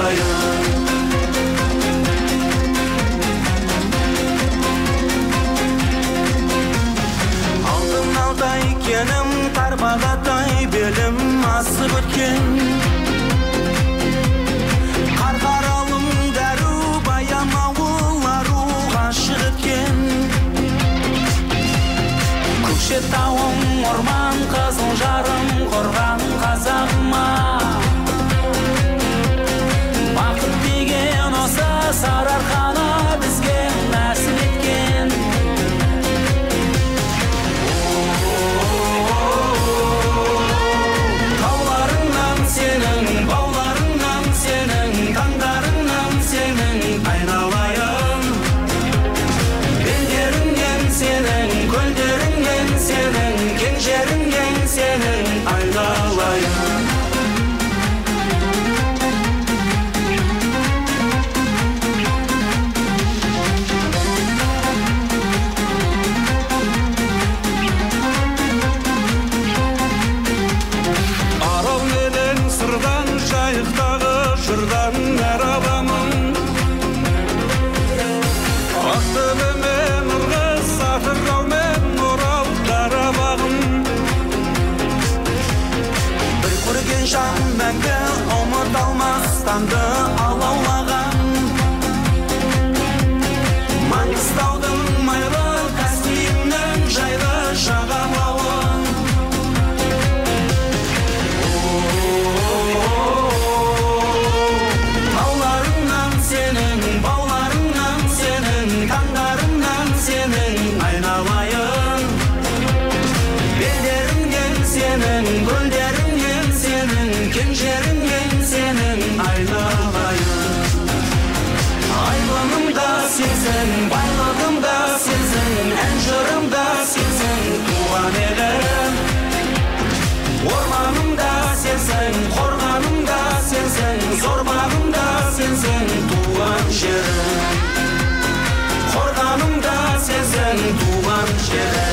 Алтын алтай кенім, тарбағатай белім асып өткен. Қарқаралым дәру, баянауыл ару ғашық еткен. Көкшетауым орман, қызыл жарым қорған қазағыма. Бақыт деген осы Сарыарқаны бізге нәсіп еткен. Тауларыңнан сенің, бауларыңнан сенің, таңдарыңнан сенің айналайын. Белдеріңнен сенің, көлдеріңнен сенің, кең жеріңнен сенің айналайын. Арал менен сырдан, жайықтағы жырдан әр аламын. Ақтөбемен Ырғыз, Атыраумен Орал Қарабағым. Bir көрген жан мәңгі ұмытылмас таңды алаулаған. Маңғыстаудың майлы Каспийінің жайлы жағалауын. Тауларыңнан сенің, бауларыңнан сенің, таңдарыңнан сенің айналайын. Белдеріңнен сенің, көлдеріңнен сенің, кең жеріңнен сенің айналайын. Айлығым да сенсің, байлығым да сенсің, ән жырым да сенсің, туған елім. Орманым да сенсің, қорғаным да сенсің, зор бағым да сенсің, туған жерім. Қорғаным да сенсің, туған жерім.